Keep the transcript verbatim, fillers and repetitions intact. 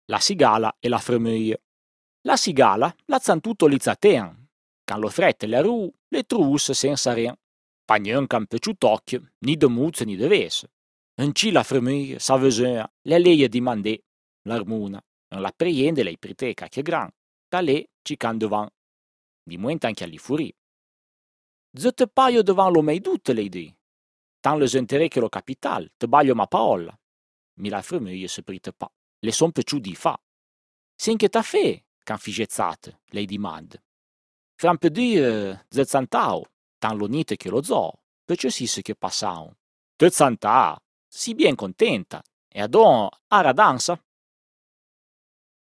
La cigala e la fremeuia. La cigala l'ha zantuto li zatean, can lo frette e le ru le truusse senza rien. Pa gnön can peu ciù tocchio, ni de muzze ni de vese. In ci la fremeuia s'avveseua, le leie di mandè, l'armuna, en la preiende lei pritè cacchie gran, da lì ci can devan. Di muente anche alli furì. Zette paio devan lo mei tutte le idee. Tan le senterè che lo capital, te baglio ma paolla. Mi la fremeuia se prite pa. Le son pe ciù di fa. Sen che t'ha fe, can figezzate, lei dimanda. Fra un peu di eh, zezzantao, tan lo nite che lo zoo, perciò si se che passaon. Te zantà, si bien contenta, e adon ara danza.